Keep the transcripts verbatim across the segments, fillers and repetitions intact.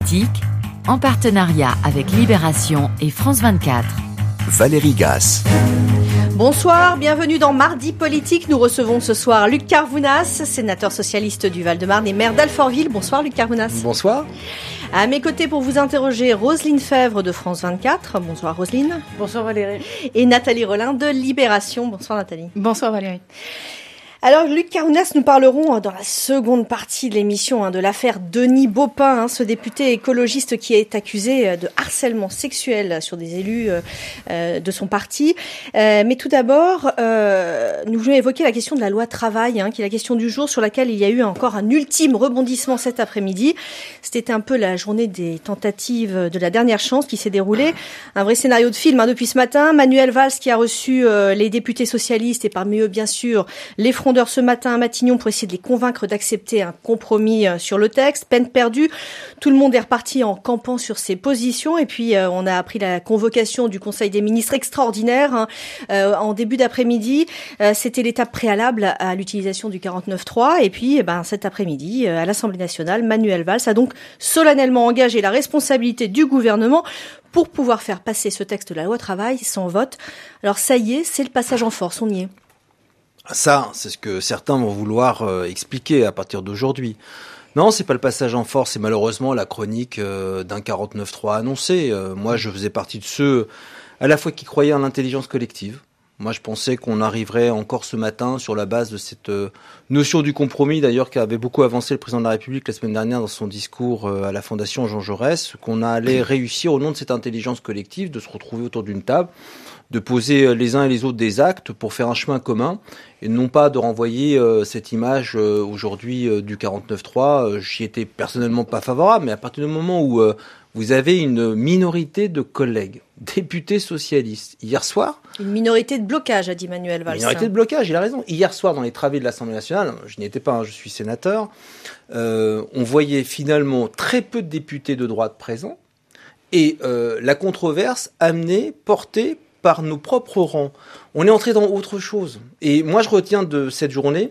Politique, en partenariat avec Libération et France vingt-quatre. Valérie Gasse. Bonsoir, bienvenue dans Mardi Politique. Nous recevons ce soir Luc Carvounas, sénateur socialiste du Val-de-Marne et maire d'Alfortville. Bonsoir Luc Carvounas. Bonsoir. À mes côtés pour vous interroger, Roselyne Fèvre de France vingt-quatre. Bonsoir Roselyne. Bonsoir Valérie. Et Nathalie Rollin de Libération. Bonsoir Nathalie. Bonsoir Valérie. Alors, Luc Carvounas, nous parlerons dans la seconde partie de l'émission hein, de l'affaire Denis Baupin, hein, ce député écologiste qui est accusé de harcèlement sexuel sur des élus euh, de son parti. Euh, mais tout d'abord, euh, nous voulons évoquer la question de la loi travail, hein, qui est la question du jour sur laquelle il y a eu encore un ultime rebondissement cet après-midi. C'était un peu la journée des tentatives de la dernière chance qui s'est déroulée. Un vrai scénario de film hein, depuis ce matin. Manuel Valls qui a reçu euh, les députés socialistes et parmi eux, bien sûr, les frondeurs ce matin à Matignon pour essayer de les convaincre d'accepter un compromis sur le texte. Peine perdue. Tout le monde est reparti en campant sur ses positions. Et puis, euh, on a appris la convocation du Conseil des ministres extraordinaire hein, euh, en début d'après-midi. Euh, c'était l'étape préalable à l'utilisation du quarante-neuf trois. Et puis, eh ben, cet après-midi, euh, à l'Assemblée nationale, Manuel Valls a donc solennellement engagé la responsabilité du gouvernement pour pouvoir faire passer ce texte de la loi travail sans vote. Alors, ça y est, c'est le passage en force. On y est. Ça, c'est ce que certains vont vouloir euh, expliquer à partir d'aujourd'hui. Non, c'est pas le passage en force, c'est malheureusement la chronique euh, d'un quarante-neuf trois annoncé. Euh, moi, je faisais partie de ceux à la fois qui croyaient en l'intelligence collective. Moi, je pensais qu'on arriverait encore ce matin sur la base de cette euh, notion du compromis, d'ailleurs, qu'avait beaucoup avancé le président de la République la semaine dernière dans son discours euh, à la Fondation Jean Jaurès, qu'on allait réussir au nom de cette intelligence collective de se retrouver autour d'une table, de poser les uns et les autres des actes pour faire un chemin commun et non pas de renvoyer euh, cette image euh, aujourd'hui euh, du quarante-neuf trois. Euh, j'y étais personnellement pas favorable, mais à partir du moment où euh, vous avez une minorité de collègues, députés socialistes, hier soir... Une minorité de blocage, a dit Manuel Valls. Une minorité de blocage, il a raison. Hier soir, dans les travées de l'Assemblée nationale, je n'y étais pas, hein, je suis sénateur, euh, on voyait finalement très peu de députés de droite présents et euh, la controverse amenée, portée par nos propres rangs. On est entré dans autre chose. Et moi, je retiens de cette journée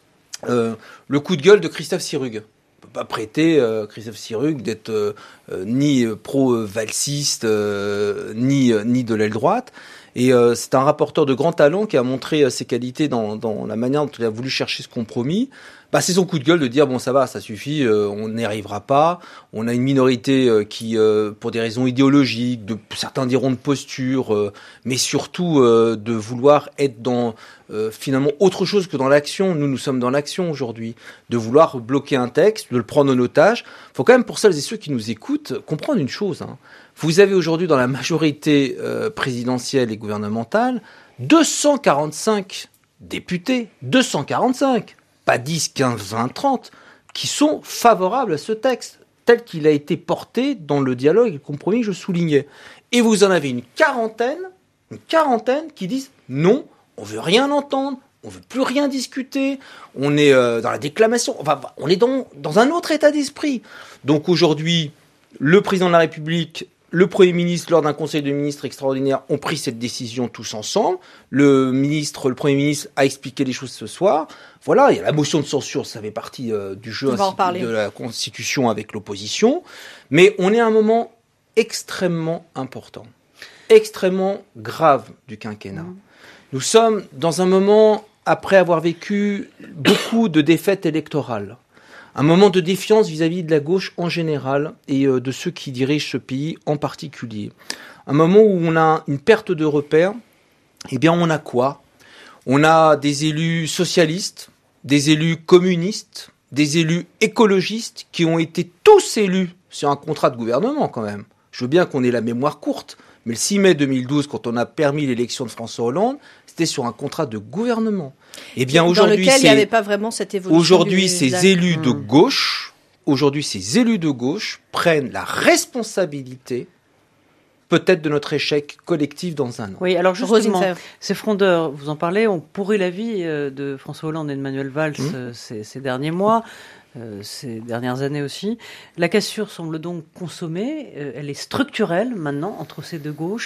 euh, le coup de gueule de Christophe Sirugue. On ne peut pas prêter euh, Christophe Sirugue d'être euh, euh, ni pro-valsiste, euh, ni, euh, ni de l'aile droite. Et euh, c'est un rapporteur de grand talent qui a montré euh, ses qualités dans, dans la manière dont il a voulu chercher ce compromis. Bah, c'est son coup de gueule de dire bon ça va, ça suffit, euh, on n'y arrivera pas. On a une minorité euh, qui, euh, pour des raisons idéologiques, de certains diront de posture, euh, mais surtout euh, de vouloir être dans euh, finalement autre chose que dans l'action. Nous, nous sommes dans l'action aujourd'hui, de vouloir bloquer un texte, de le prendre en otage. Faut quand même pour celles et ceux qui nous écoutent comprendre une chose. Hein. Vous avez aujourd'hui dans la majorité euh, présidentielle et gouvernementale deux cent quarante-cinq députés, deux cent quarante-cinq. Pas dix, quinze, vingt, trente, qui sont favorables à ce texte, tel qu'il a été porté dans le dialogue et le compromis que je soulignais. Et vous en avez une quarantaine, une quarantaine qui disent non, on veut rien entendre, on veut plus rien discuter, on est euh, dans la déclamation, enfin, on est dans, dans un autre état d'esprit. Donc aujourd'hui, le président de la République, le Premier ministre, lors d'un conseil de ministres extraordinaire, ont pris cette décision tous ensemble. Le ministre, le Premier ministre a expliqué les choses ce soir. Voilà, il y a la motion de censure, ça fait partie euh, du jeu de la Constitution avec l'opposition. Mais on est à un moment extrêmement important, extrêmement grave du quinquennat. Mmh. Nous sommes dans un moment, après avoir vécu beaucoup de défaites électorales, un moment de défiance vis-à-vis de la gauche en général et euh, de ceux qui dirigent ce pays en particulier. Un moment où on a une perte de repères. Eh bien, on a quoi ? On a des élus socialistes, des élus communistes, des élus écologistes qui ont été tous élus sur un contrat de gouvernement quand même. Je veux bien qu'on ait la mémoire courte, mais le six mai deux mille douze, quand on a permis l'élection de François Hollande, c'était sur un contrat de gouvernement. Eh bien, dans aujourd'hui, lequel il n'y avait pas vraiment cette évolution. Aujourd'hui, du... ces élus de gauche, aujourd'hui, ces élus de gauche prennent la responsabilité peut-être de notre échec collectif dans un an. Oui, alors justement, ces frondeurs, vous en parlez, ont pourri la vie de François Hollande et de Manuel Valls mmh. ces, ces derniers mois, euh, ces dernières années aussi. La cassure semble donc consommée, euh, elle est structurelle maintenant entre ces deux gauches.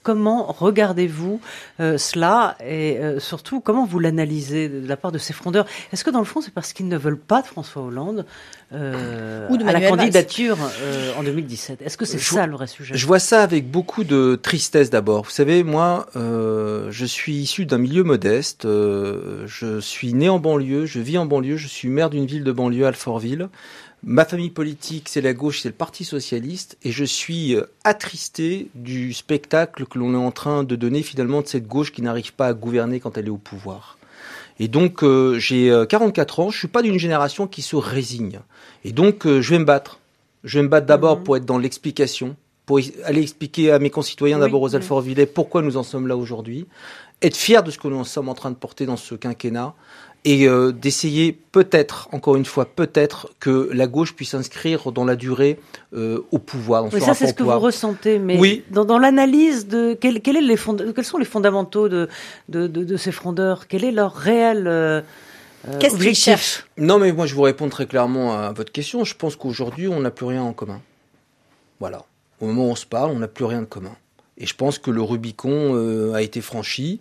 Comment regardez-vous euh, cela et euh, surtout comment vous l'analysez de, de la part de ces frondeurs? Est-ce que dans le fond c'est parce qu'ils ne veulent pas de François Hollande euh, Ou de à la Manuel Valls candidature euh, en deux mille dix-sept? Est-ce que c'est je, ça le vrai sujet? Je vois ça avec beaucoup de tristesse d'abord. Vous savez, moi, euh, je suis issu d'un milieu modeste. Euh, je suis né en banlieue, je vis en banlieue, je suis maire d'une ville de banlieue, Alfortville. Ma famille politique, c'est la gauche, c'est le Parti socialiste, et je suis attristé du spectacle que l'on est en train de donner finalement de cette gauche qui n'arrive pas à gouverner quand elle est au pouvoir. Et donc, euh, j'ai quarante-quatre ans, je suis pas d'une génération qui se résigne. Et donc, euh, je vais me battre. Je vais me battre d'abord mmh. pour être dans l'explication, pour aller expliquer à mes concitoyens, oui, d'abord aux oui. Alfortvillais, pourquoi nous en sommes là aujourd'hui, être fier de ce que nous sommes en train de porter dans ce quinquennat, et euh, d'essayer peut-être, encore une fois, peut-être que la gauche puisse s'inscrire dans la durée euh, au pouvoir. Dans oui, ça c'est ce que vous ressentez, mais oui. dans, dans l'analyse de quel, quel est les fond, quels sont les fondamentaux de, de, de, de ces frondeurs, quel est leur réel euh, Qu'est-ce qu'ils cherchent? Non, mais moi je vous réponds très clairement à votre question. Je pense qu'aujourd'hui on n'a plus rien en commun. Voilà. Au moment où on se parle, on n'a plus rien de commun. Et je pense que le Rubicon euh, a été franchi.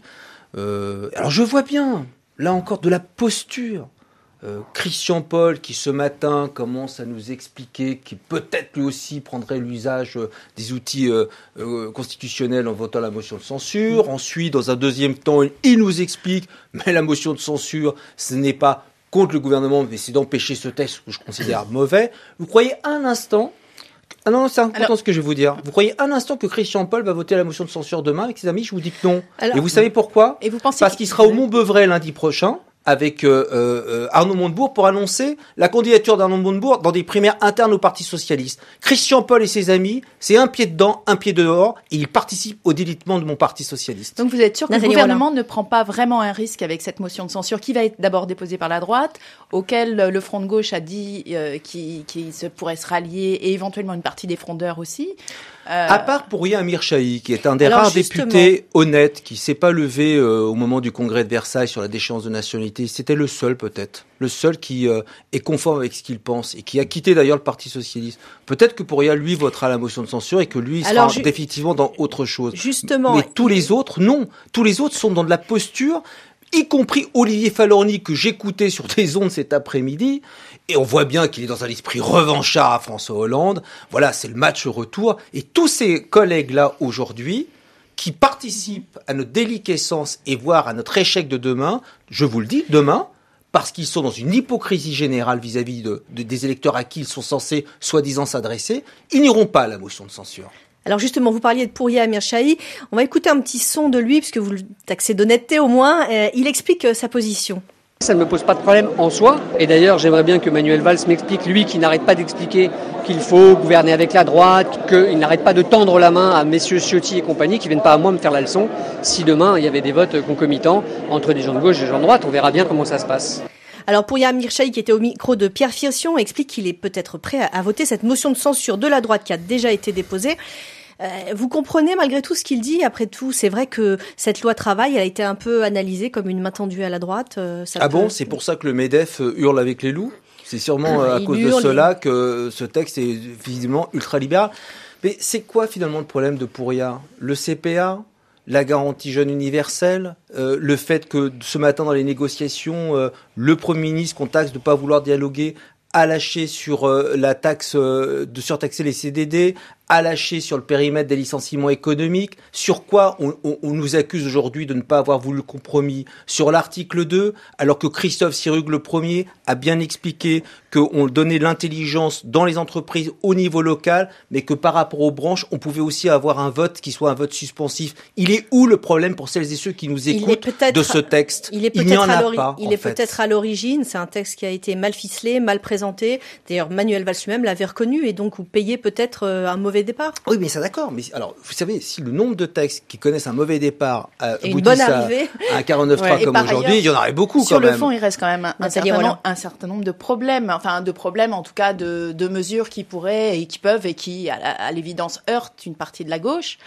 Euh, alors je vois bien. Là encore, de la posture. Euh, Christian Paul, qui ce matin commence à nous expliquer qu'il peut-être lui aussi prendrait l'usage euh, des outils euh, euh, constitutionnels en votant la motion de censure. Mmh. Ensuite, dans un deuxième temps, il nous explique, mais la motion de censure, ce n'est pas contre le gouvernement, mais c'est d'empêcher ce texte que je considère mauvais. Vous croyez un instant... Ah non, c'est important Alors, ce que je vais vous dire. Vous croyez un instant que Christian Paul va voter la motion de censure demain avec ses amis? Je vous dis que non. Alors, et vous savez pourquoi? Et vous pensez Parce qu'il sera au Montbeuvray lundi prochain avec euh, euh, Arnaud Montebourg pour annoncer la candidature d'Arnaud Montebourg dans des primaires internes au Parti socialiste. Christian Paul et ses amis, c'est un pied dedans, un pied dehors, et ils participent au délitement de mon Parti socialiste. Donc vous êtes sûr que Nathalie le gouvernement Roland. ne prend pas vraiment un risque avec cette motion de censure qui va être d'abord déposée par la droite, auquel le Front de gauche a dit euh, qu'il qui se pourrait se rallier, et éventuellement une partie des frondeurs aussi. Euh... À part Pouria Amirchahi, qui est un des Alors rares justement... députés honnêtes, qui s'est pas levé euh, au moment du congrès de Versailles sur la déchéance de nationalité. C'était le seul peut-être, le seul qui euh, est conforme avec ce qu'il pense et qui a quitté d'ailleurs le Parti socialiste. Peut-être que Pouria, lui, votera la motion de censure et que lui, il sera ju- définitivement dans autre chose. Justement. Mais tous les autres, non. Tous les autres sont dans de la posture, y compris Olivier Falorni, que j'écoutais sur des ondes cet après-midi. Et on voit bien qu'il est dans un esprit revanchard à François Hollande. Voilà, c'est le match retour. Et tous ces collègues-là, aujourd'hui, qui participent à notre déliquescence et voire à notre échec de demain, je vous le dis, demain, parce qu'ils sont dans une hypocrisie générale vis-à-vis de, de, des électeurs à qui ils sont censés, soi-disant, s'adresser, ils n'iront pas à la motion de censure. Alors justement, vous parliez de Pouria Amirchahi. On va écouter un petit son de lui, puisque vous le taxez d'honnêteté au moins. Euh, il explique euh, sa position. Ça ne me pose pas de problème en soi. Et d'ailleurs, j'aimerais bien que Manuel Valls m'explique, lui qui n'arrête pas d'expliquer qu'il faut gouverner avec la droite, qu'il n'arrête pas de tendre la main à messieurs Ciotti et compagnie, qui viennent pas à moi me faire la leçon. Si demain, il y avait des votes concomitants entre des gens de gauche et des gens de droite, on verra bien comment ça se passe. Alors Pouria Amirchahi, qui était au micro de Pierre Firsion, explique qu'il est peut-être prêt à, à voter cette motion de censure de la droite qui a déjà été déposée. Euh, vous comprenez malgré tout ce qu'il dit? Après tout, c'est vrai que cette loi travail, elle a été un peu analysée comme une main tendue à la droite. Euh, ça ah peut... bon? C'est pour ça que le MEDEF hurle avec les loups? C'est sûrement ah, à cause de cela et... que ce texte est visiblement ultra-libéral. Mais c'est quoi finalement le problème de Pouria? Le C P A? La garantie jeune universelle, euh, le fait que ce matin dans les négociations, euh, le Premier ministre, qu'on taxe de ne pas vouloir dialoguer, a lâché sur euh, la taxe euh, de surtaxer les C D D, a lâché sur le périmètre des licenciements économiques, sur quoi on, on, on nous accuse aujourd'hui de ne pas avoir voulu le compromis, sur l'article deux, alors que Christophe Sirugue, le premier, a bien expliqué qu'on donnait l'intelligence dans les entreprises au niveau local, mais que par rapport aux branches, on pouvait aussi avoir un vote qui soit un vote suspensif. Il est où le problème pour celles et ceux qui nous écoutent de ce texte? Il est peut-être, il n'y en a pas, il est peut-être à l'origine, c'est un texte qui a été mal ficelé, mal présenté. D'ailleurs, Manuel Valls lui-même l'avait reconnu, et donc vous payez peut-être un mauvais départ. Oui, mais ça d'accord. Mais alors, vous savez, si le nombre de textes qui connaissent un mauvais départ euh, et une bonne à, arrivée à un quarante-neuf trois ouais, comme aujourd'hui, il y en aurait beaucoup sur quand même. Sur le fond, il reste quand même un, un, certain nombre, un certain nombre de problèmes, enfin de problèmes en tout cas de, de mesures qui pourraient et qui peuvent et qui, à, à l'évidence, heurtent une partie de la gauche.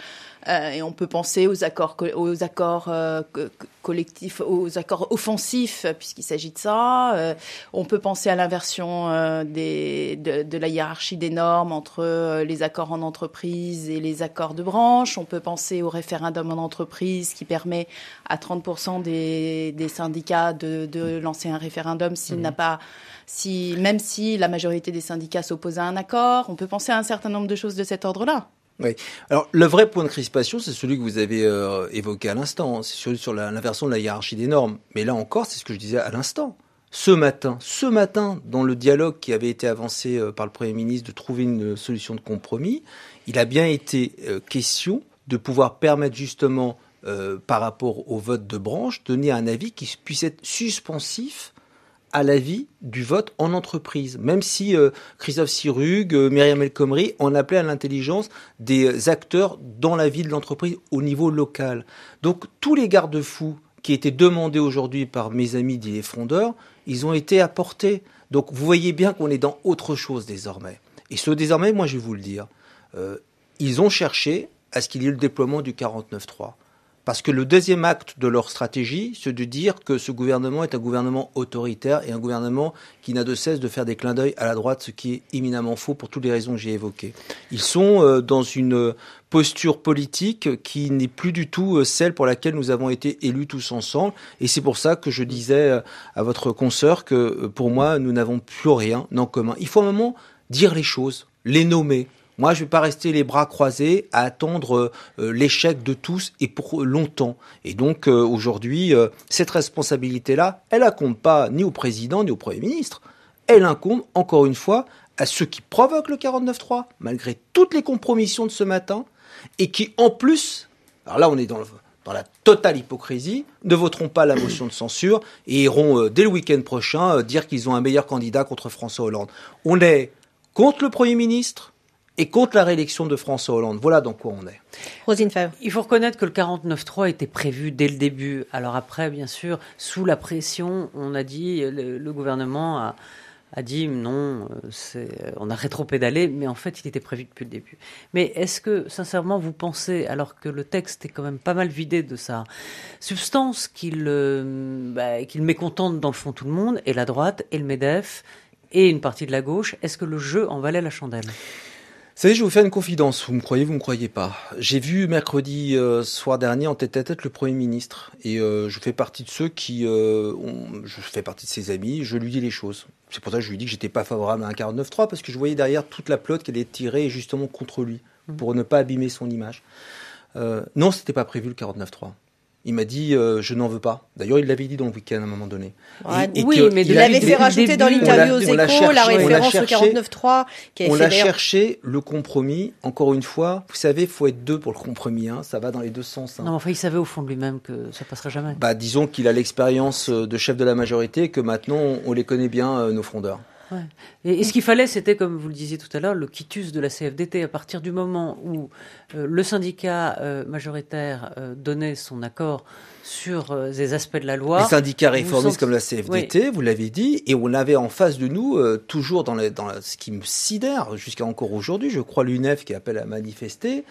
Euh, et on peut penser aux accords, aux accords euh, collectifs, aux accords offensifs, puisqu'il s'agit de ça. Euh, on peut penser à l'inversion euh, des, de, de la hiérarchie des normes entre euh, les accords en entreprise et les accords de branche. On peut penser au référendum en entreprise qui permet à trente pour cent des, des syndicats de, de lancer un référendum s'il mmh. n'a pas, si, même si la majorité des syndicats s'opposent à un accord. On peut penser à un certain nombre de choses de cet ordre-là. Oui. Alors, le vrai point de crispation, c'est celui que vous avez euh, évoqué à l'instant. C'est celui sur la, l'inversion de la hiérarchie des normes. Mais là encore, c'est ce que je disais à l'instant. Ce matin, ce matin, dans le dialogue qui avait été avancé euh, par le Premier ministre de trouver une solution de compromis, il a bien été euh, question de pouvoir permettre justement, euh, par rapport au vote de branche, donner un avis qui puisse être suspensif à l'avis du vote en entreprise, même si euh, Christophe Sirugue, euh, Myriam El Khomri en appelaient à l'intelligence des acteurs dans la vie de l'entreprise au niveau local. Donc tous les garde-fous qui étaient demandés aujourd'hui par mes amis dits les frondeurs, ils ont été apportés. Donc vous voyez bien qu'on est dans autre chose désormais. Et ce désormais, moi je vais vous le dire, euh, ils ont cherché à ce qu'il y ait le déploiement du quarante-neuf trois. Parce que le deuxième acte de leur stratégie, c'est de dire que ce gouvernement est un gouvernement autoritaire et un gouvernement qui n'a de cesse de faire des clins d'œil à la droite, ce qui est éminemment faux pour toutes les raisons que j'ai évoquées. Ils sont euh, dans une posture politique qui n'est plus du tout euh, celle pour laquelle nous avons été élus tous ensemble. Et c'est pour ça que je disais euh, à votre consoeur que euh, pour moi, nous n'avons plus rien en commun. Il faut à un moment dire les choses, les nommer. Moi, je ne vais pas rester les bras croisés à attendre euh, l'échec de tous et pour longtemps. Et donc, euh, aujourd'hui, euh, cette responsabilité-là, elle incombe pas ni au président ni au Premier ministre. Elle incombe, encore une fois, à ceux qui provoquent le quarante-neuf trois, malgré toutes les compromissions de ce matin, et qui, en plus, alors là, on est dans, le, dans la totale hypocrisie, ne voteront pas la motion de censure et iront, euh, dès le week-end prochain, euh, dire qu'ils ont un meilleur candidat contre François Hollande. On est contre le Premier ministre, et contre la réélection de François Hollande. Voilà dans quoi on est. Roselyne Favre. Il faut reconnaître que le quarante-neuf trois était prévu dès le début. Alors après, bien sûr, sous la pression, on a dit, le, le gouvernement a, a dit non, c'est, on a rétropédalé, mais en fait, il était prévu depuis le début. Mais est-ce que, sincèrement, vous pensez, alors que le texte est quand même pas mal vidé de sa substance, qu'il, euh, bah, qu'il mécontente dans le fond tout le monde, et la droite, et le MEDEF, et une partie de la gauche, est-ce que le jeu en valait la chandelle ? Vous savez, je vais vous faire une confidence. Vous me croyez, vous me croyez pas. J'ai vu mercredi euh, soir dernier en tête à tête le Premier ministre. Et euh, je fais partie de ceux qui... Euh, ont, je fais partie de ses amis. Je lui dis les choses. C'est pour ça que je lui dis que j'étais pas favorable à un quarante-neuf trois, parce que je voyais derrière toute la pelote qu'elle est tirée justement contre lui, pour ne pas abîmer son image. Euh, non, c'était pas prévu le quarante-neuf trois. Il m'a dit euh, je n'en veux pas. D'ailleurs, il l'avait dit dans le week-end à un moment donné. Ouais, et, et oui, que, mais il avait fait rajouter début, dans l'interview aux Échos la cherché, référence au quarante-neuf trois. Qui on fait a cherché le compromis. Encore une fois, vous savez, il faut être deux pour le compromis. Hein, ça va dans les deux sens. Hein. Non, enfin, il savait au fond de lui-même que ça passerait jamais. Bah, disons qu'il a l'expérience de chef de la majorité et que maintenant, on, on les connaît bien, euh, nos frondeurs. Ouais. Et, et ce qu'il fallait, c'était, comme vous le disiez tout à l'heure, le quitus de la C F D T. À partir du moment où euh, le syndicat euh, majoritaire euh, donnait son accord sur euh, des aspects de la loi... Les syndicats réformistes sent... comme la C F D T, oui. Vous l'avez dit, et on avait en face de nous, euh, toujours dans, les, dans la, ce qui me sidère, jusqu'à encore aujourd'hui, je crois l'U N E F qui appelle à manifester...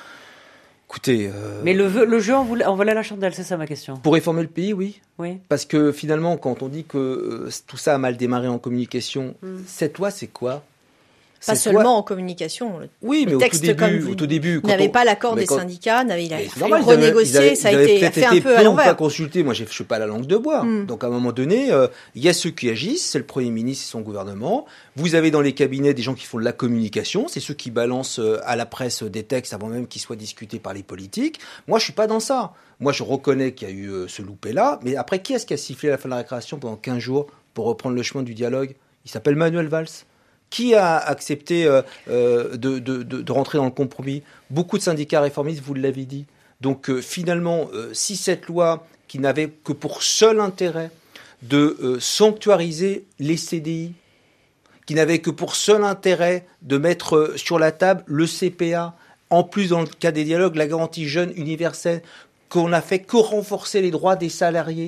Écoutez, euh... Mais le, le jeu en, voulait, en valait la chandelle, c'est ça ma question. Pour réformer le pays, oui. Oui. Parce que finalement, quand on dit que euh, tout ça a mal démarré en communication, mm. cette loi, c'est quoi ? Pas c'est seulement toi... en communication. Le oui, mais au tout début, au tout début, vous n'avez pas l'accord des quand... syndicats, n'avait, il a fallu normal, renégocier, avaient, ça a été été fait un peu à l'envers. Pas consulté. Moi, je ne suis pas la langue de bois. Mm. Donc, à un moment donné, euh, il y a ceux qui agissent, c'est le Premier ministre et son gouvernement. Vous avez dans les cabinets des gens qui font de la communication, c'est ceux qui balancent à la presse des textes avant même qu'ils soient discutés par les politiques. Moi, je suis pas dans ça. Moi, je reconnais qu'il y a eu euh, ce loupé-là, mais après, qui est-ce qui a sifflé à la fin de la récréation pendant quinze jours pour reprendre le chemin du dialogue ? Il s'appelle Manuel Valls. Qui a accepté euh, euh, de, de, de, de rentrer dans le compromis ? Beaucoup de syndicats réformistes, vous l'avez dit. Donc euh, finalement, euh, si cette loi, qui n'avait que pour seul intérêt de euh, sanctuariser les C D I, qui n'avait que pour seul intérêt de mettre euh, sur la table le C P A, en plus dans le cas des dialogues, la garantie jeune universelle, qu'on n'a fait que renforcer les droits des salariés,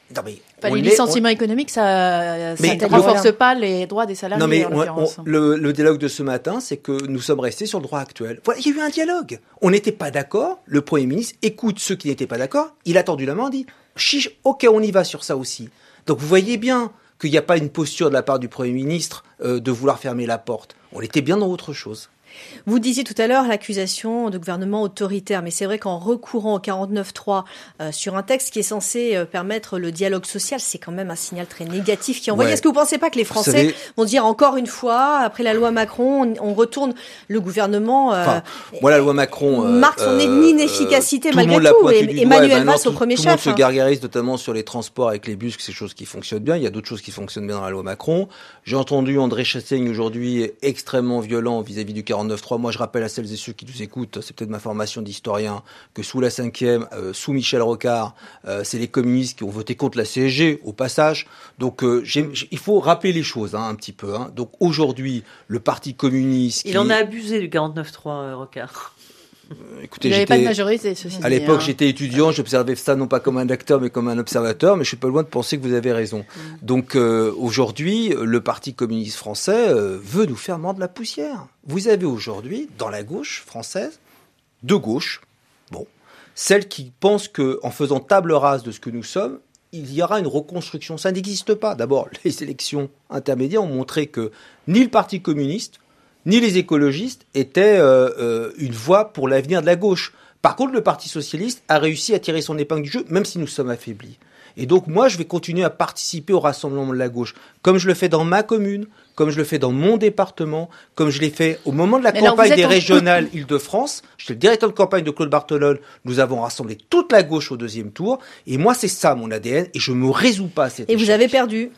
Non, mais Enfin, on les l'est, licenciements on... économiques, ça ne renforce voilà. pas les droits des salariés. Non, mais en on, on, le, le dialogue de ce matin, c'est que nous sommes restés sur le droit actuel. Voilà, il y a eu un dialogue. On n'était pas d'accord. Le Premier ministre écoute ceux qui n'étaient pas d'accord. Il a tendu la main, dit chiche, ok, on y va sur ça aussi. Donc vous voyez bien qu'il n'y a pas une posture de la part du Premier ministre euh, de vouloir fermer la porte. On était bien dans autre chose. Vous disiez tout à l'heure l'accusation de gouvernement autoritaire, mais c'est vrai qu'en recourant au quarante-neuf trois euh, sur un texte qui est censé euh, permettre le dialogue social, c'est quand même un signal très négatif qui est envoyé. Ouais. Est-ce que vous ne pensez pas que les Français savez... vont dire encore une fois, après la loi Macron, on, on retourne le gouvernement euh, enfin, moi, la loi Macron euh, marque son euh, inefficacité euh, malgré tout, et Emmanuel Valls au premier tout chef. Tout le monde se gargarise notamment sur les transports avec les bus, que c'est des choses qui fonctionnent bien. Il y a d'autres choses qui fonctionnent bien dans la loi Macron. J'ai entendu André Chassaigne aujourd'hui extrêmement violent vis-à-vis du quarante-neuf trois. Moi, je rappelle à celles et ceux qui nous écoutent, c'est peut-être ma formation d'historien, que sous la cinquième, euh, sous Michel Rocard, euh, c'est les communistes qui ont voté contre la C S G, au passage. Donc, euh, j'ai, j'ai, il faut rappeler les choses hein, un petit peu. Hein. Donc, aujourd'hui, le Parti communiste... Il qui... en a abusé du quarante-neuf trois, euh, Rocard. Écoutez, il n'y avait pas de majorité, ceci dit. À l'époque, hein. j'étais étudiant, j'observais ça non pas comme un acteur, mais comme un observateur, mais je suis pas loin de penser que vous avez raison. Mm. Donc, euh, aujourd'hui, le Parti communiste français euh, veut nous faire mordre la poussière. Vous avez aujourd'hui, dans la gauche française, deux gauches, bon, celle qui pense qu'en faisant table rase de ce que nous sommes, il y aura une reconstruction. Ça n'existe pas. D'abord, les élections intermédiaires ont montré que ni le Parti communiste, ni les écologistes étaient euh, euh, une voie pour l'avenir de la gauche. Par contre, le Parti socialiste a réussi à tirer son épingle du jeu, même si nous sommes affaiblis. Et donc, moi, je vais continuer à participer au rassemblement de la gauche, comme je le fais dans ma commune, comme je le fais dans mon département, comme je l'ai fait au moment de la Mais campagne des en... régionales Île-de-France. J'étais le directeur de campagne de Claude Barthelone. Nous avons rassemblé toute la gauche au deuxième tour. Et moi, c'est ça, mon A D N, et je me résous pas à cette Et échec. vous avez perdu.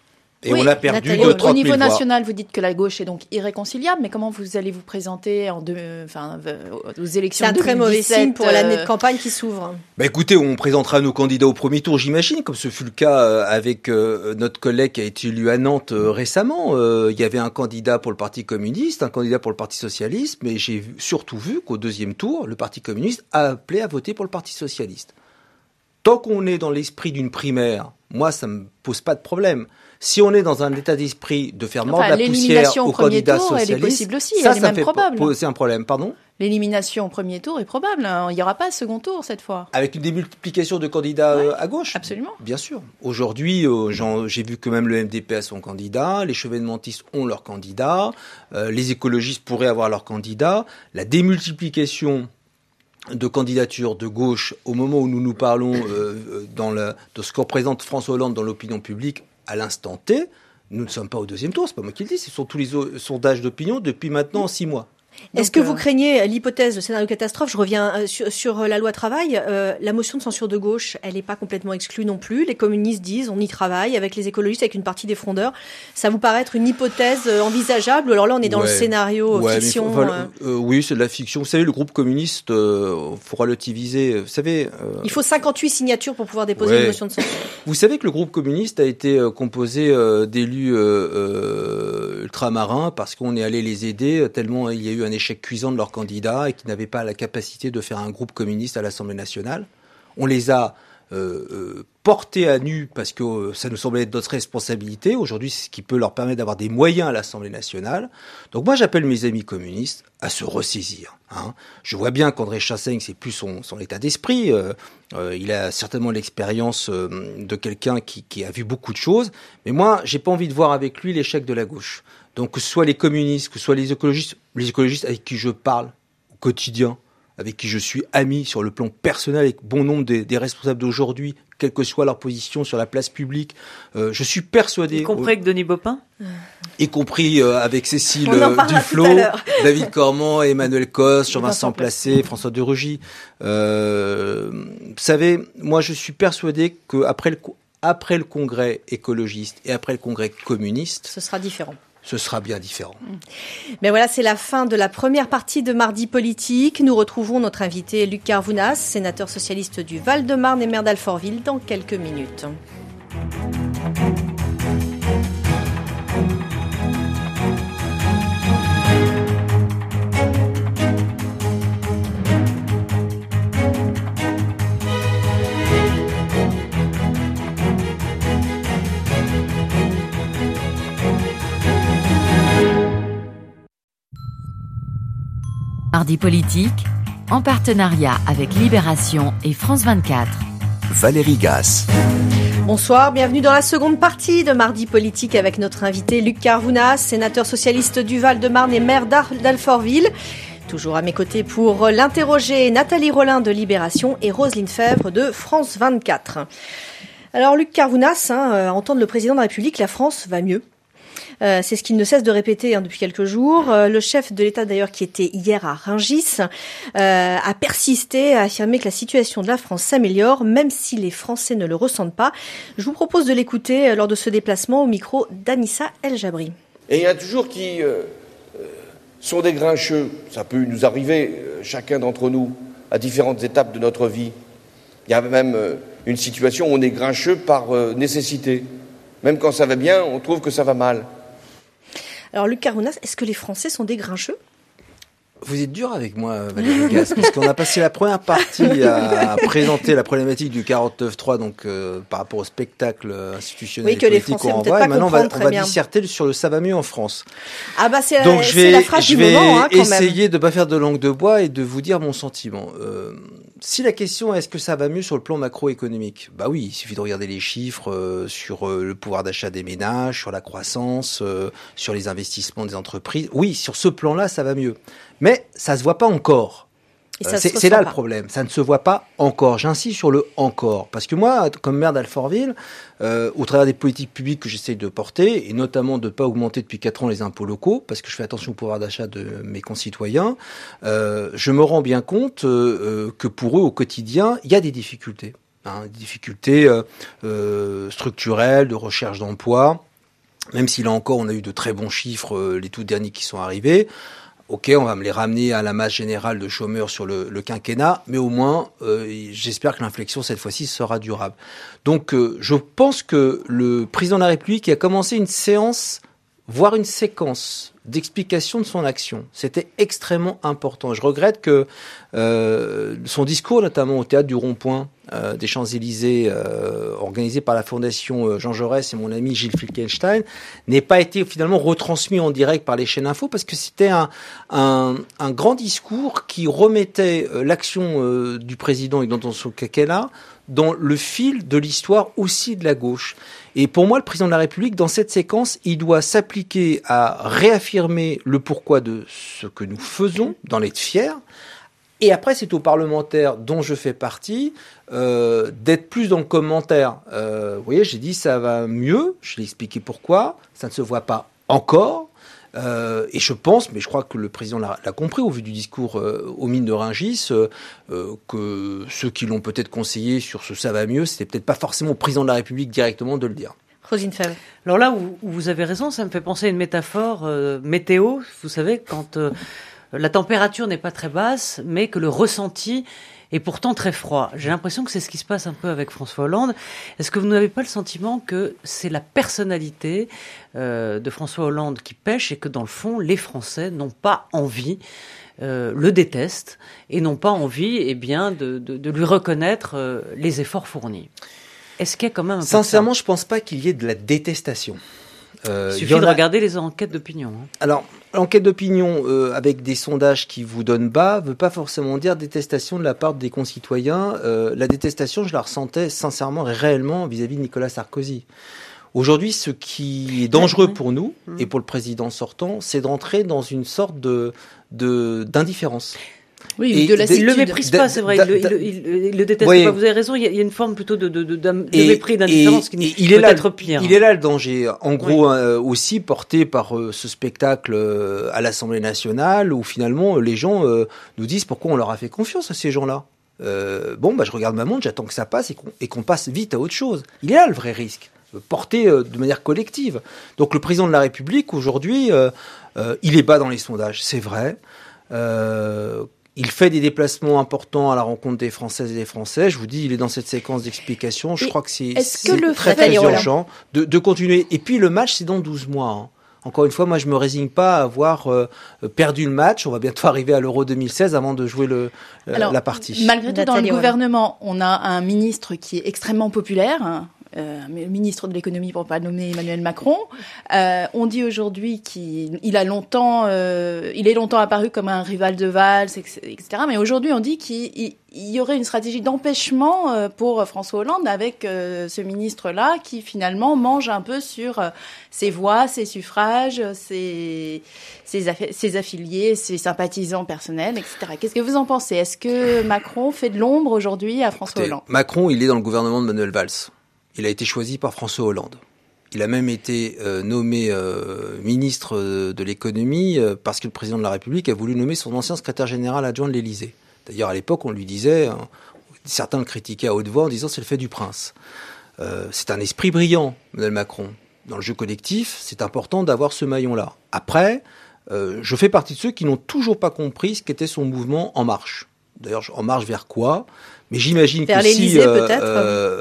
Et oui, on a perdu Nathalie, de trente mille Au niveau voix. national, vous dites que la gauche est donc irréconciliable, mais comment vous allez vous présenter en deux, enfin, aux élections de deux mille dix-sept? C'est un très mauvais signe pour euh... l'année de campagne qui s'ouvre. Bah écoutez, on présentera nos candidats au premier tour, j'imagine, comme ce fut le cas avec euh, notre collègue qui a été élu à Nantes euh, récemment. Euh, il y avait un candidat pour le Parti communiste, un candidat pour le Parti socialiste, mais j'ai vu, surtout vu qu'au deuxième tour, le Parti communiste a appelé à voter pour le Parti socialiste. Tant qu'on est dans l'esprit d'une primaire, moi, ça me pose pas de problème. Si on est dans un état d'esprit de faire mordre enfin, la poussière aux candidats tour, socialistes, elle est possible aussi, ça, elle est ça même fait probable. poser un problème. Pardon ? L'élimination au premier tour est probable. Il n'y aura pas de second tour cette fois. Avec une démultiplication de candidats ouais, à gauche ? Absolument. Bien sûr. Aujourd'hui, euh, j'ai vu que même le M D P a son candidat, les chevènementistes ont leur candidat, euh, les écologistes pourraient avoir leur candidat. La démultiplication de candidatures de gauche au moment où nous nous parlons euh, dans le, de ce que représente François Hollande dans l'opinion publique à l'instant T, nous ne sommes pas au deuxième tour, c'est pas moi qui le dis, ce sont tous les sondages d'opinion depuis maintenant six mois. Donc, Est-ce que euh... vous craignez l'hypothèse de scénario catastrophe ? Je reviens euh, sur, sur la loi travail. Euh, la motion de censure de gauche, elle n'est pas complètement exclue non plus. Les communistes disent on y travaille avec les écologistes, avec une partie des frondeurs. Ça vous paraît être une hypothèse envisageable ? Alors là, on est dans ouais. le scénario ouais, fiction. Faut, euh... Euh, oui, c'est de la fiction. Vous savez, le groupe communiste, il euh, faut relativiser. Vous savez, euh... il faut cinquante-huit signatures pour pouvoir déposer ouais. une motion de censure. Vous savez que le groupe communiste a été euh, composé euh, d'élus euh, euh, ultramarins parce qu'on est allé les aider tellement il y a eu un échec cuisant de leurs candidats et qui n'avaient pas la capacité de faire un groupe communiste à l'Assemblée nationale. On les a euh, euh, portés à nu parce que euh, ça nous semblait être notre responsabilité. Aujourd'hui, c'est ce qui peut leur permettre d'avoir des moyens à l'Assemblée nationale. Donc moi, j'appelle mes amis communistes à se ressaisir. Hein. Je vois bien qu'André Chassaigne, c'est plus son, son état d'esprit. Euh, euh, il a certainement l'expérience euh, de quelqu'un qui, qui a vu beaucoup de choses. Mais moi, j'ai pas envie de voir avec lui l'échec de la gauche. Donc, que ce soit les communistes, que ce soit les écologistes, les écologistes avec qui je parle au quotidien, avec qui je suis ami sur le plan personnel, avec bon nombre des, des responsables d'aujourd'hui, quelle que soit leur position sur la place publique, euh, je suis persuadé... Y compris avec Denis Baupin ? Y compris euh, avec Cécile euh, Duflot, David Cormand, Emmanuel Cos, Jean-Vincent Placé, François de Rugy. Euh, vous savez, moi, je suis persuadé qu'après le, après le congrès écologiste et après le congrès communiste... Ce sera différent. Ce sera bien différent. Mais voilà, c'est la fin de la première partie de Mardi Politique. Nous retrouvons notre invité Luc Carvounas, sénateur socialiste du Val-de-Marne et maire d'Alfortville, dans quelques minutes. Mardi politique, en partenariat avec Libération et France vingt-quatre. Valérie Gasse. Bonsoir, bienvenue dans la seconde partie de Mardi politique avec notre invité Luc Carvounas, sénateur socialiste du Val-de-Marne et maire d'Alfortville. Toujours à mes côtés pour l'interroger, Nathalie Rollin de Libération et Roselyne Fèvre de France vingt-quatre. Alors Luc Carvounas, hein, euh, entendre le président de la République, la France va mieux. Euh, c'est ce qu'il ne cesse de répéter hein, depuis quelques jours. Euh, le chef de l'État d'ailleurs qui était hier à Rungis euh, a persisté à affirmer que la situation de la France s'améliore, même si les Français ne le ressentent pas. Je vous propose de l'écouter euh, lors de ce déplacement au micro d'Anissa El Jabri. Et il y en a toujours qui euh, euh, sont des grincheux. Ça peut nous arriver, euh, chacun d'entre nous, à différentes étapes de notre vie. Il y a même euh, une situation où on est grincheux par euh, nécessité. Même quand ça va bien, on trouve que ça va mal. Alors Luc Carvounas, est-ce que les Français sont des grincheux ? Vous êtes dur avec moi, Valérie Gasse, parce qu'on a passé la première partie à présenter la problématique du quarante-neuf trois, donc euh, par rapport au spectacle institutionnel oui, et que les politique Français qu'on vont peut-être renvoie. pas Et maintenant, on va, comprendre on va très disserter sur le ça va mieux en France. Ah bah c'est, donc je vais, c'est la phrase je du vais moment, hein, quand essayer même. de pas faire de langue de bois et de vous dire mon sentiment. Euh, si la question est est-ce que ça va mieux sur le plan macroéconomique, bah oui, il suffit de regarder les chiffres euh, sur euh, le pouvoir d'achat des ménages, sur la croissance, euh, sur les investissements des entreprises. Oui, sur ce plan-là, ça va mieux. Mais ça se voit pas encore. Et ça c'est, se c'est là pas. le problème. Ça ne se voit pas encore. J'insiste sur le encore. Parce que moi, comme maire d'Alfortville, euh, au travers des politiques publiques que j'essaye de porter, et notamment de ne pas augmenter depuis quatre ans les impôts locaux, parce que je fais attention au pouvoir d'achat de mes concitoyens, euh, je me rends bien compte euh, que pour eux, au quotidien, il y a des difficultés. Hein, des difficultés euh, euh, structurelles, de recherche d'emploi. Même si là encore, on a eu de très bons chiffres, euh, les tout derniers qui sont arrivés. Ok, on va me les ramener à la masse générale de chômeurs sur le, le quinquennat, mais au moins, euh, j'espère que l'inflexion cette fois-ci sera durable. Donc, euh, je pense que le président de la République a commencé une séance, voire une séquence d'explication de son action. C'était extrêmement important. Je regrette que euh, son discours, notamment au théâtre du Rond-Point euh, des Champs-Élysées, euh, organisé par la Fondation Jean Jaurès et mon ami Gilles Filkenstein, n'ait pas été finalement retransmis en direct par les chaînes info, parce que c'était un, un, un grand discours qui remettait euh, l'action euh, du président et dans son quinquennat dans le fil de l'histoire aussi de la gauche. Et pour moi, le président de la République, dans cette séquence, il doit s'appliquer à réaffirmer le pourquoi de ce que nous faisons, d'en être fiers. Et après, c'est aux parlementaires dont je fais partie euh, d'être plus dans le commentaire. Euh, vous voyez, j'ai dit ça va mieux, je l'ai expliqué pourquoi, ça ne se voit pas encore. Euh, et je pense, mais je crois que le président l'a, l'a compris au vu du discours euh, aux mines de Rungis, euh, euh, que ceux qui l'ont peut-être conseillé sur ce ça va mieux, c'était peut-être pas forcément au président de la République directement de le dire. Roselyne Fèvre. Alors là où, où vous avez raison, ça me fait penser à une métaphore euh, météo. Vous savez, quand euh, la température n'est pas très basse, mais que le ressenti est pourtant très froid. J'ai l'impression que c'est ce qui se passe un peu avec François Hollande. Est-ce que vous n'avez pas le sentiment que c'est la personnalité euh, de François Hollande qui pêche et que dans le fond, les Français n'ont pas envie, euh, le détestent et n'ont pas envie eh bien, de, de, de lui reconnaître euh, les efforts fournis? Est-ce qu'il y a quand même un peu Sincèrement, je pense pas qu'il y ait de la détestation. Euh, Il suffit de a... regarder les enquêtes d'opinion. Hein. Alors, l'enquête d'opinion euh, avec des sondages qui vous donnent bas veut pas forcément dire détestation de la part des concitoyens. Euh, la détestation, je la ressentais sincèrement et réellement vis-à-vis de Nicolas Sarkozy. Aujourd'hui, ce qui est dangereux pour nous et pour le président sortant, c'est d'entrer dans une sorte de, de d'indifférence. Oui, et de la il le méprise pas, c'est vrai, il, il, il, il, il le déteste oui. pas. Vous avez raison, il y a, il y a une forme plutôt de, de, de, de et, mépris, d'indifférence et, qui et il peut est là, être pire. Il est là le danger. En gros, oui. euh, aussi porté par euh, ce spectacle euh, à l'Assemblée nationale, où finalement les gens euh, nous disent pourquoi on leur a fait confiance à ces gens-là. Euh, bon, bah je regarde ma montre, j'attends que ça passe et qu'on, et qu'on passe vite à autre chose. Il est là le vrai risque, porté euh, de manière collective. Donc le président de la République aujourd'hui, euh, euh, il est bas dans les sondages, c'est vrai. Euh, Il fait des déplacements importants à la rencontre des Françaises et des Français. Je vous dis, il est dans cette séquence d'explication. Je et crois que c'est, c'est que très, très urgent de, de continuer. Et puis, le match, c'est dans douze mois. Hein. Encore une fois, moi, je me résigne pas à avoir euh, perdu le match. On va bientôt arriver à l'Euro deux mille seize avant de jouer le, euh, Alors, la partie. Malgré tout, dans le gouvernement, on a un ministre qui est extrêmement populaire, hein, euh, ministre de l'économie pour pas nommer Emmanuel Macron. Euh, on dit aujourd'hui qu'il il a longtemps, euh, il est longtemps apparu comme un rival de Valls, et cetera. Mais aujourd'hui, on dit qu'il il, il y aurait une stratégie d'empêchement euh, pour François Hollande avec euh, ce ministre-là qui finalement mange un peu sur euh, ses voix, ses suffrages, ses, ses, affi- ses affiliés, ses sympathisants personnels, et cetera. Qu'est-ce que vous en pensez ? Est-ce que Macron fait de l'ombre aujourd'hui à François Écoutez, Hollande ? Macron, il est dans le gouvernement de Manuel Valls. Il a été choisi par François Hollande. Il a même été euh, nommé euh, ministre de l'économie euh, parce que le président de la République a voulu nommer son ancien secrétaire général adjoint de l'Élysée. D'ailleurs, à l'époque, on lui disait, hein, certains le critiquaient à haute voix en disant c'est le fait du prince. Euh, c'est un esprit brillant, Emmanuel Macron. Dans le jeu collectif, c'est important d'avoir ce maillon-là. Après, euh, je fais partie de ceux qui n'ont toujours pas compris ce qu'était son mouvement En Marche. D'ailleurs, En Marche vers quoi ? Mais j'imagine vers que l'Élysée, si, euh, peut-être. Euh,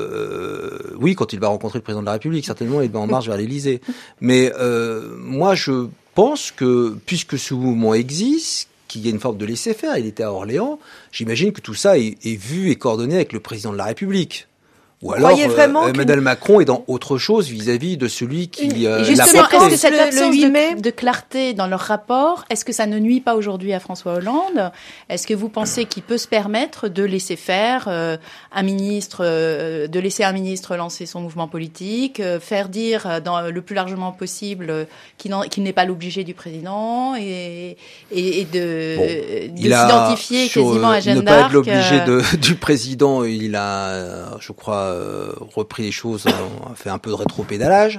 euh, oui, quand il va rencontrer le président de la République, certainement, il va en marche vers l'Élysée. Mais euh, moi, je pense que puisque ce mouvement existe, qu'il y a une forme de laisser-faire, il était à Orléans, j'imagine que tout ça est, est vu et coordonné avec le président de la République. Ou alors, euh, Emmanuel Macron est dans autre chose vis-à-vis de celui qui euh, Justement, l'a porté. est-ce que cette Le- absence le huit mai de, de clarté dans leur rapport, est-ce que ça ne nuit pas aujourd'hui à François Hollande ? Est-ce que vous pensez qu'il peut se permettre de laisser faire euh, un ministre, euh, de laisser un ministre lancer son mouvement politique, euh, faire dire euh, dans le plus largement possible euh, qu'il, n'en- qu'il n'est pas l'obligé du président et, et, et de, Bon, de il a, s'identifier sur, quasiment à Jeanne ne pas d'Arc être l'obligé euh, de, du président, il a, euh, je crois, euh, repris les choses, euh, a fait un peu de rétropédalage.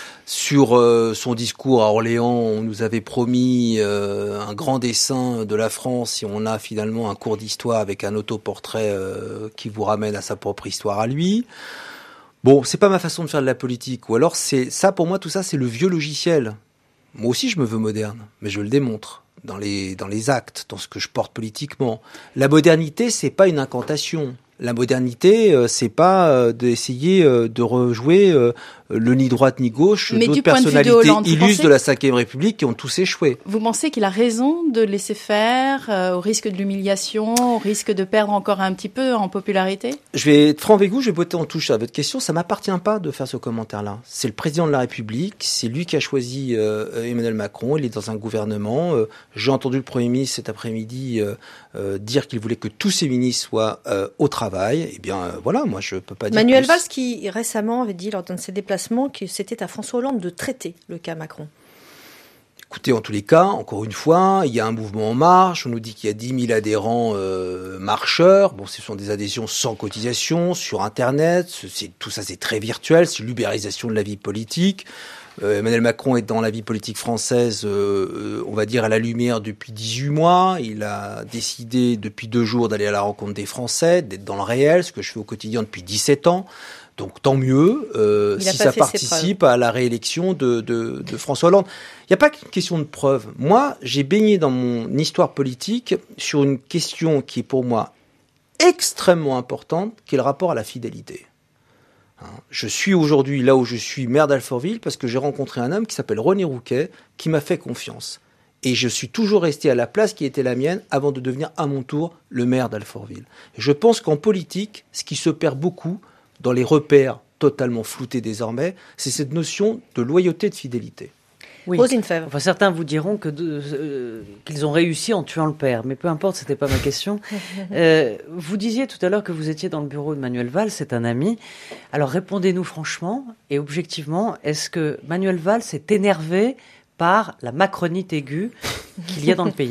Sur euh, son discours à Orléans, on nous avait promis euh, un grand dessin de la France et on a finalement un cours d'histoire avec un autoportrait euh, qui vous ramène à sa propre histoire à lui. Bon, c'est pas ma façon de faire de la politique. Ou alors, c'est ça pour moi, tout ça, c'est le vieux logiciel. Moi aussi, je me veux moderne, mais je le démontre dans les dans les actes, dans ce que je porte politiquement. La modernité, c'est pas une incantation. La modernité, euh, c'est pas euh, d'essayer euh, de rejouer euh, le ni droite ni gauche Mais d'autres du point de vue de personnalités Hollande, vous illustres pensez- de la cinquième République qui ont tous échoué. Vous pensez qu'il a raison de laisser faire euh, au risque de l'humiliation, au risque de perdre encore un petit peu en popularité ? Je vais être franc avec vous, je vais botter en touche à votre question. Ça m'appartient pas de faire ce commentaire-là. C'est le président de la République, c'est lui qui a choisi euh, Emmanuel Macron. Il est dans un gouvernement. Euh, j'ai entendu le Premier ministre cet après-midi euh, euh, dire qu'il voulait que tous ses ministres soient euh, au travail. Eh bien, euh, voilà, moi je peux pas dire Manuel plus. Valls qui récemment avait dit lors d'un de ses déplacements que c'était à François Hollande de traiter le cas Macron. Écoutez, en tous les cas, encore une fois, il y a un mouvement en marche. On nous dit qu'il y a dix mille adhérents euh, marcheurs. Bon, ce sont des adhésions sans cotisation, sur Internet. C'est, tout ça, c'est très virtuel. C'est l'ubérisation de la vie politique. Euh, Emmanuel Macron est dans la vie politique française, euh, on va dire, à la lumière depuis dix-huit mois. Il a décidé depuis deux jours d'aller à la rencontre des Français, d'être dans le réel, ce que je fais au quotidien depuis dix-sept ans. Donc tant mieux euh, si ça participe à la réélection de, de, de François Hollande. Il n'y a pas qu'une question de preuve. Moi, j'ai baigné dans mon histoire politique sur une question qui est pour moi extrêmement importante, qui est le rapport à la fidélité. Hein, je suis aujourd'hui là où je suis, maire d'Alfortville, parce que j'ai rencontré un homme qui s'appelle René Rouquet, qui m'a fait confiance. Et je suis toujours resté à la place qui était la mienne avant de devenir à mon tour le maire d'Alfortville. Et je pense qu'en politique, ce qui se perd beaucoup, dans les repères totalement floutés désormais, c'est cette notion de loyauté et de fidélité. Oui. Enfin, certains vous diront que de, euh, qu'ils ont réussi en tuant le père, mais peu importe, c'était pas ma question. Euh, vous disiez tout à l'heure que vous étiez dans le bureau de Manuel Valls, c'est un ami. Alors répondez-nous franchement et objectivement, est-ce que Manuel Valls est énervé par la macronite aiguë qu'il y a dans le pays ?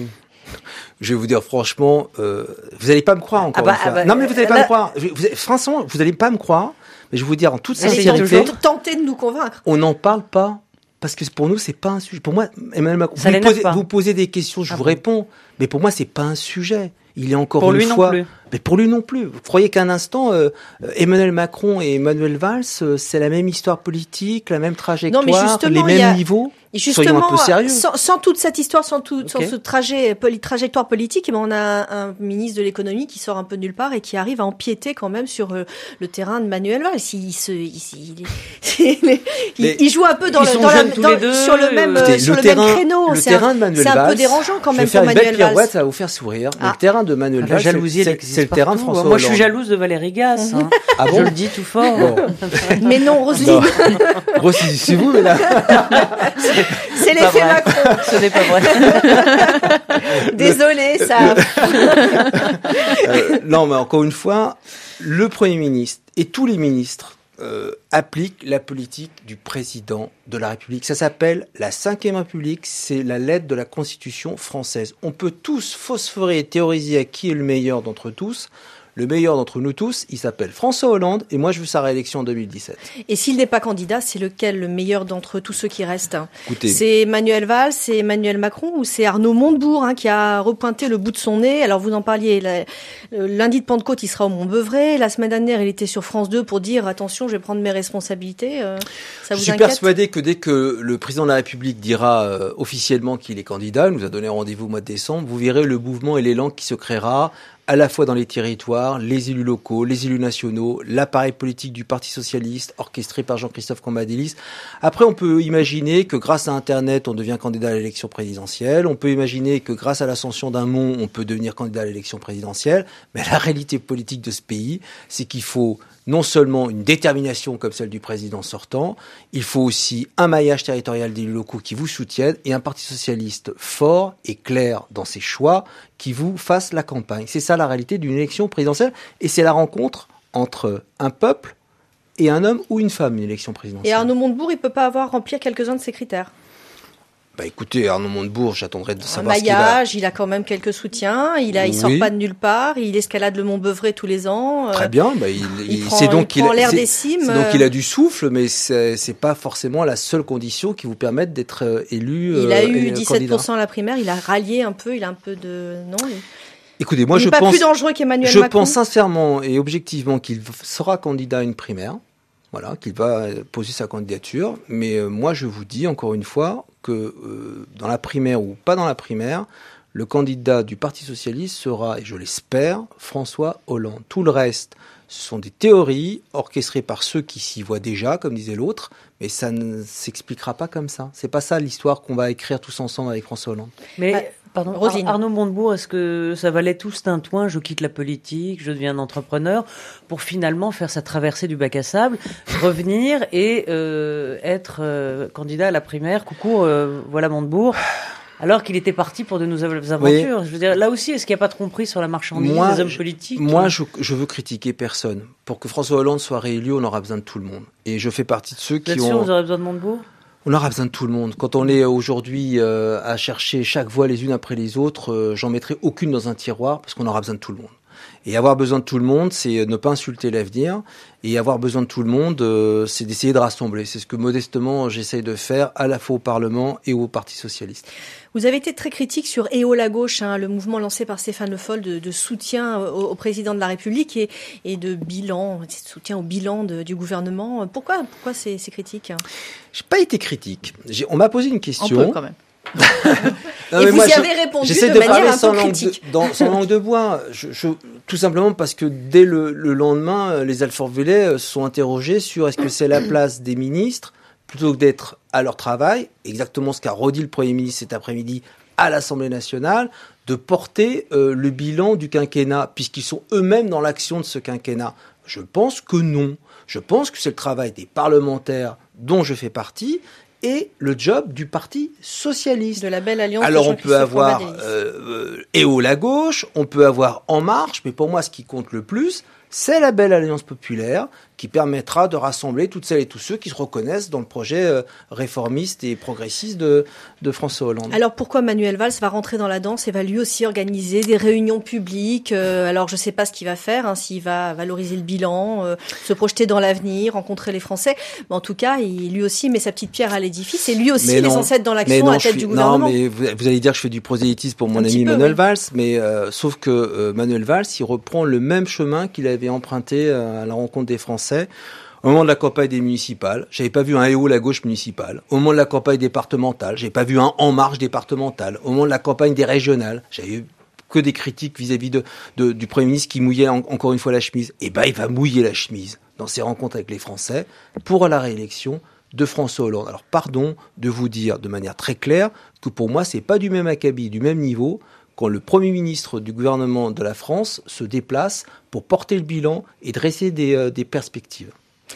Je vais vous dire franchement, euh, vous n'allez pas me croire encore ah bah, une fois. Ah bah, non mais vous n'allez pas là... me croire. Je, vous, franchement, vous n'allez pas me croire. Mais je vais vous dire en toute Allez, sincérité, tentez de nous convaincre. On n'en parle pas parce que pour nous c'est pas un sujet. Pour moi, Emmanuel Macron, vous posez, vous posez des questions, je ah vous bon. réponds. Mais pour moi c'est pas un sujet. Il est encore pour une lui fois. Non plus. Mais pour lui non plus. Vous croyez qu'un instant, euh, Emmanuel Macron et Manuel Valls, euh, c'est la même histoire politique, la même trajectoire, non, mais justement, les mêmes a... niveaux? Et justement, soyons un peu sérieux. Sans, sans toute cette histoire, sans, tout, okay. sans ce trajet, trajectoire politique, eh ben on a un, un ministre de l'économie qui sort un peu de nulle part et qui arrive à empiéter quand même sur euh, le terrain de Manuel Valls. Il, se, il, il, il, il, il joue un peu dans le, dans la, dans, deux, sur le même, écoutez, sur le, le terrain, même créneau. Le c'est terrain un, de Manuel c'est un Valls, peu dérangeant quand même pour Manuel Valls. Je vais faire une belle pirouette, ça va vous faire sourire. Ah. Le terrain de Manuel La Valls, jalousie, c'est, elle c'est, c'est le existe terrain de partout. François Moi, Hollande. je suis jalouse de Valérie Gasse. Hein. Ah bon? Je le dis tout fort. Bon. Mais non, Roselyne, Roselyne, c'est vous, mais là. c'est Pas l'effet vrai. Macron. Ce n'est pas vrai. Désolée, ça. Euh, non, mais encore une fois, le Premier ministre et tous les ministres euh, appliquent la politique du président de la République. Ça s'appelle la cinquième République, c'est la lettre de la Constitution française. On peut tous phosphorer et théoriser à qui est le meilleur d'entre tous. Le meilleur d'entre nous tous, il s'appelle François Hollande et moi je veux sa réélection en deux mille dix-sept. Et s'il n'est pas candidat, c'est lequel le meilleur d'entre tous ceux qui restent? Écoutez, C'est Manuel Valls, c'est Emmanuel Macron ou c'est Arnaud Montebourg hein, qui a repointé le bout de son nez? Alors vous en parliez, la- le lundi de Pentecôte, il sera au Mont-Beuvray. La semaine dernière, il était sur France deux pour dire attention, je vais prendre mes responsabilités. Euh, ça je vous suis inquiète? persuadé que dès que le président de la République dira euh, officiellement qu'il est candidat, il nous a donné rendez-vous au mois de décembre, vous verrez le mouvement et l'élan qui se créera à la fois dans les territoires, les élus locaux, les élus nationaux, l'appareil politique du Parti socialiste, orchestré par Jean-Christophe Cambadélis. Après, on peut imaginer que grâce à Internet, on devient candidat à l'élection présidentielle. On peut imaginer que grâce à l'ascension d'un mont, on peut devenir candidat à l'élection présidentielle. Mais la réalité politique de ce pays, c'est qu'il faut non seulement une détermination comme celle du président sortant, il faut aussi un maillage territorial d'élus locaux qui vous soutiennent et un Parti socialiste fort et clair dans ses choix qui vous fasse la campagne. C'est ça la réalité d'une élection présidentielle et c'est la rencontre entre un peuple et un homme ou une femme, une élection présidentielle. Et Arnaud Montebourg, il peut pas avoir remplir quelques-uns de ses critères. Bah écoutez, Arnaud Montebourg, j'attendrai de Un savoir ce qu'il a. maillage, il a quand même quelques soutiens, il a, il sort Oui. pas de nulle part, il escalade le Mont-Beuvray tous les ans. euh, Très bien, bah il, il il- prend- c'est donc il qu'il prend a- l'air c'est- des cimes, c'est donc euh. il a du souffle, mais c'est, c'est pas forcément la seule condition qui vous permette d'être euh, élu. Il a euh, eu et, euh, dix-sept candidat. pour cent à la primaire, il a rallié un peu, il a un peu de... Non, il Écoutez, moi il je n'est pas pense, plus dangereux qu'Emmanuel je Macron. pense sincèrement et objectivement qu'il v- sera candidat à une primaire. Voilà, qu'il va euh, poser sa candidature. Mais euh, moi, je vous dis encore une fois que euh, dans la primaire ou pas dans la primaire, le candidat du Parti socialiste sera, et je l'espère, François Hollande. Tout le reste, ce sont des théories orchestrées par ceux qui s'y voient déjà, comme disait l'autre, mais ça ne s'expliquera pas comme ça. C'est pas ça l'histoire qu'on va écrire tous ensemble avec François Hollande. Mais, Ah, pardon, Roselyne. Ar- Arnaud Montebourg, est-ce que ça valait tout ce tintouin? Je quitte la politique, je deviens un entrepreneur, pour finalement faire sa traversée du bac à sable, revenir et euh, être euh, candidat à la primaire. Coucou, euh, voilà Montebourg. Alors qu'il était parti pour de nouvelles aventures. Je veux dire, là aussi, est-ce qu'il n'y a pas de tromperie sur la marchandise Moi, des hommes je- politiques? Moi, je, je veux critiquer personne. Pour que François Hollande soit réélu, on aura besoin de tout le monde. Et je fais partie de ceux Vous qui êtes sûr, ont... vous aurez besoin de Montebourg? On aura besoin de tout le monde. Quand on est aujourd'hui euh, à chercher chaque voix les unes après les autres, euh, j'en mettrai aucune dans un tiroir parce qu'on aura besoin de tout le monde. Et avoir besoin de tout le monde, c'est ne pas insulter l'avenir. Et avoir besoin de tout le monde, euh, c'est d'essayer de rassembler. C'est ce que modestement j'essaye de faire à la fois au Parlement et au Parti socialiste. Vous avez été très critique sur E O la gauche, hein, le mouvement lancé par Stéphane Le Foll de, de soutien au, au président de la République et, et de bilan, de soutien au bilan de, du gouvernement. Pourquoi, pourquoi ces, ces critiques? J'ai pas été critique. J'ai, on m'a posé une On question. peut quand même. Non, Et mais vous moi, y je- avez répondu j'essaie de de manière parler un sans peu langue critique. de, dans, sans langue de bois. Je, je, tout simplement parce que dès le, le lendemain, euh, les Alfortvillais euh, se sont interrogés sur est-ce que c'est la place des ministres, plutôt que d'être à leur travail, exactement ce qu'a redit le Premier ministre cet après-midi à l'Assemblée nationale, de porter euh, le bilan du quinquennat, puisqu'ils sont eux-mêmes dans l'action de ce quinquennat. Je pense que non. Je pense que c'est le travail des parlementaires dont je fais partie et le job du Parti socialiste. De la belle alliance. Alors de on peut Jean-Christophe avoir Cambadélis. euh, euh, E O la gauche, on peut avoir En Marche, mais pour moi ce qui compte le plus, c'est la belle alliance populaire qui permettra de rassembler toutes celles et tous ceux qui se reconnaissent dans le projet euh, réformiste et progressiste de, de François Hollande. Alors pourquoi Manuel Valls va rentrer dans la danse et va lui aussi organiser des réunions publiques? euh, Alors je ne sais pas ce qu'il va faire, hein, s'il va valoriser le bilan, euh, se projeter dans l'avenir, rencontrer les Français. Mais en tout cas, il, lui aussi met sa petite pierre à l'édifice et lui aussi Mais il est non. censé être dans Mais l'action non, à la je tête suis- du gouvernement. Non, mais vous, vous allez dire que je fais du prosélytisme pour mon Un petit ami peu, Manuel oui. Valls, mais euh, sauf que euh, Manuel Valls, il reprend le même chemin qu'il avait emprunté euh, à la rencontre des Français. Au moment de la campagne des municipales, j'avais pas vu un E O la gauche municipale. Au moment de la campagne départementale, j'avais pas vu un En Marche départemental. Au moment de la campagne des régionales, j'avais eu que des critiques vis-à-vis de, de- du Premier ministre qui mouillait en- encore une fois la chemise. Et ben, il va mouiller la chemise dans ses rencontres avec les Français pour la réélection de François Hollande. Alors, pardon de vous dire de manière très claire que pour moi, c'est pas du même acabit, du même niveau quand le Premier ministre du gouvernement de la France se déplace pour porter le bilan et dresser des, euh, des perspectives.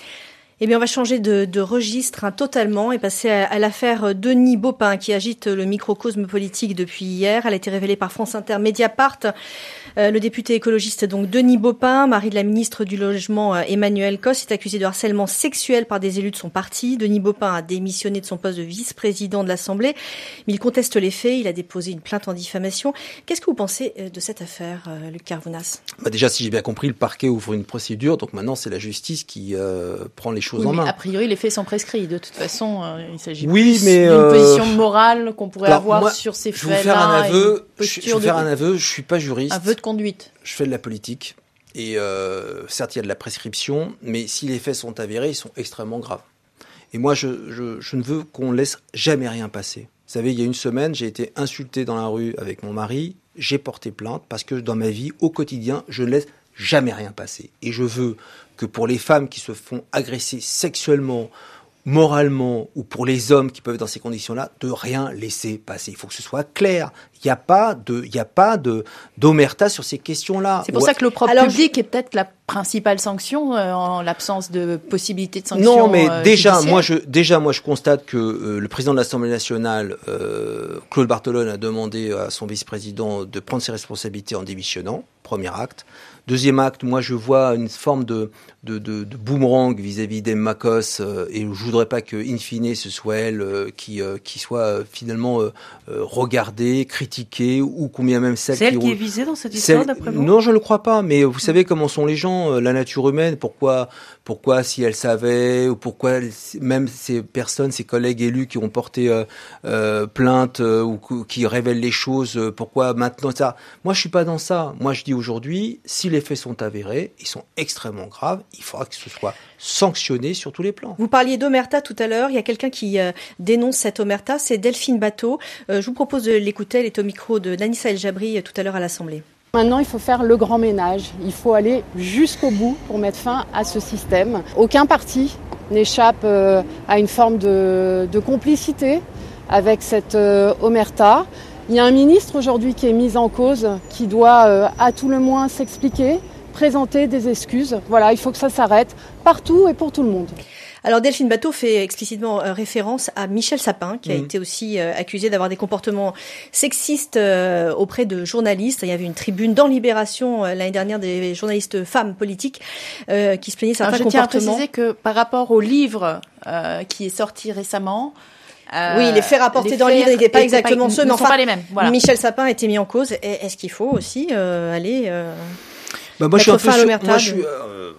Eh bien, on va changer de, de registre hein, totalement et passer à, à l'affaire Denis Baupin qui agite le microcosme politique depuis hier. Elle a été révélée par France Inter Mediapart. Euh, le député écologiste donc Denis Baupin, mari de la ministre du Logement euh, Emmanuelle Cos, est accusé de harcèlement sexuel par des élus de son parti. Denis Baupin a démissionné de son poste de vice-président de l'Assemblée, mais il conteste les faits. Il a déposé une plainte en diffamation. Qu'est-ce que vous pensez de cette affaire, euh, Luc Carvounas ? Bah déjà, si j'ai bien compris, le parquet ouvre une procédure, donc maintenant c'est la justice qui euh, prend les choses oui, en main. A priori, les faits sont prescrits. De toute façon, euh, il s'agit oui, plus mais d'une euh... position morale qu'on pourrait Alors, avoir moi, sur ces faits-là. Je vais vous faire un aveu. Je, je vais de... faire un aveu. Je suis pas juriste. Un aveu de conduite. Je fais de la politique et euh, certes il y a de la prescription, mais si les faits sont avérés, ils sont extrêmement graves. Et moi, je, je, je ne veux qu'on laisse jamais rien passer. Vous savez, il y a une semaine, j'ai été insulté dans la rue avec mon mari. J'ai porté plainte parce que dans ma vie, au quotidien, je ne laisse jamais rien passer. Et je veux que pour les femmes qui se font agresser sexuellement, moralement, ou pour les hommes qui peuvent être dans ces conditions-là, de rien laisser passer. Il faut que ce soit clair. Il n'y a pas de, il n'y a pas de, d'omerta sur ces questions-là. C'est pour ouais. ça que l'opprobre Alors, public je... est peut-être la principale sanction euh, en l'absence de possibilité de sanction. Non, mais euh, déjà, judiciaire. moi, je, déjà, moi, je constate que euh, le président de l'Assemblée nationale, euh, Claude Barthelone, a demandé à son vice-président de prendre ses responsabilités en démissionnant. Premier acte. Deuxième acte, moi, je vois une forme de, de, de, de boomerang vis-à-vis d'Emma Cos, euh, et je voudrais pas que, in fine, ce soit elle euh, qui, euh, qui soit euh, finalement euh, euh, regardée, critiquée, ou combien même celle C'est elle qui, qui est visée dans cette histoire, celle... d'après vous ? Non, je ne le crois pas, mais vous savez comment sont les gens, euh, la nature humaine, pourquoi, pourquoi si elle savait, ou pourquoi elle, même ces personnes, ces collègues élus qui ont porté euh, euh, plainte, euh, ou qui révèlent les choses, euh, pourquoi maintenant ça ? Moi, je suis pas dans ça. Moi, je dis aujourd'hui, si les faits sont avérés, ils sont extrêmement graves, il faudra que ce soit sanctionné sur tous les plans. Vous parliez d'omerta tout à l'heure, il y a quelqu'un qui euh, dénonce cette omerta, c'est Delphine Batho. Euh, je vous propose de l'écouter, elle est au micro de Nannissa El Jabri euh, tout à l'heure à l'Assemblée. Maintenant, il faut faire le grand ménage, il faut aller jusqu'au bout pour mettre fin à ce système. Aucun parti n'échappe euh, à une forme de, de complicité avec cette euh, omerta. Il y a un ministre aujourd'hui qui est mis en cause, qui doit euh, à tout le moins s'expliquer, présenter des excuses. Voilà, il faut que ça s'arrête partout et pour tout le monde. Alors Delphine Batho fait explicitement euh, référence à Michel Sapin, qui a mmh. été aussi euh, accusé d'avoir des comportements sexistes euh, auprès de journalistes. Il y avait une tribune dans Libération euh, l'année dernière des journalistes femmes politiques euh, qui se plaignaient de certains Alors, je comportements. Je tiens à préciser que par rapport au livre euh, qui est sorti récemment, Euh, oui, les faits rapportés les dans le livre n'étaient pas exactement pas, ceux, mais enfin, pas les mêmes. Voilà. Michel Sapin a été mis en cause. Et est-ce qu'il faut aussi euh, aller euh, bah, moi, je suis un peu sur, moi, je suis, euh,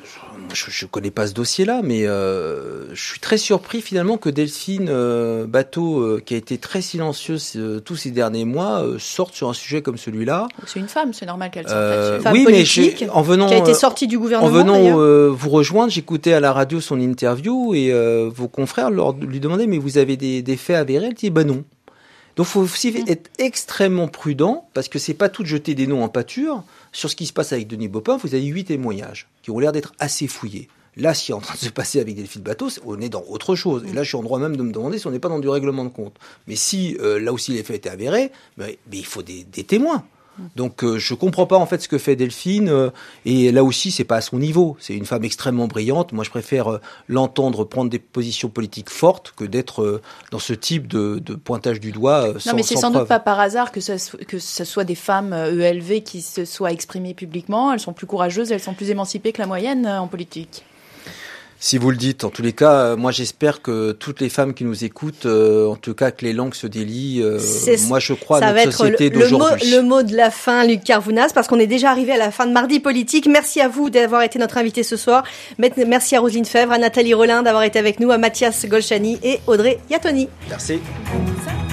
je, je connais pas ce dossier-là, mais euh, je suis très surpris finalement que Delphine euh, Batho, euh, qui a été très silencieuse euh, tous ces derniers mois, euh, sorte sur un sujet comme celui-là. C'est une femme, c'est normal qu'elle sorte euh, là-dessus. Femme oui, politique, mais en venant, qui a été sortie du gouvernement. En venant euh, vous rejoindre, j'écoutais à la radio son interview et euh, vos confrères leur, lui demandaient mais vous avez des, des faits avérés? Elle dit bah non. Donc il faut aussi mmh. être extrêmement prudent parce que c'est pas tout de jeter des noms en pâture. Sur ce qui se passe avec Denis Baupin, vous avez huit témoignages qui ont l'air d'être assez fouillés. Là, ce qui est en train de se passer avec Delphine Batho, on est dans autre chose. Et là, je suis en droit même de me demander si on n'est pas dans du règlement de compte. Mais si, euh, là aussi, les faits étaient avérés, mais, mais il faut des, des témoins. Donc, euh, je comprends pas, en fait, ce que fait Delphine. Euh, et là aussi, c'est pas à son niveau. C'est une femme extrêmement brillante. Moi, je préfère euh, l'entendre prendre des positions politiques fortes que d'être euh, dans ce type de, de pointage du doigt euh, sans, non, mais c'est sans sans preuve. doute pas par hasard que ce, que ce soit des femmes E L V qui se soient exprimées publiquement. Elles sont plus courageuses, elles sont plus émancipées que la moyenne euh, en politique. Si vous le dites, en tous les cas, euh, moi j'espère que toutes les femmes qui nous écoutent, euh, en tout cas que les langues se délient. Euh, moi je crois à notre société le, d'aujourd'hui. Le mot, le mot de la fin, Luc Carvounas, parce qu'on est déjà arrivé à la fin de Mardi Politique. Merci à vous d'avoir été notre invité ce soir. Merci à Roselyne Fèvre, à Nathalie Rollin d'avoir été avec nous, à Mathias Golchani et Audrey Yattoni. Merci.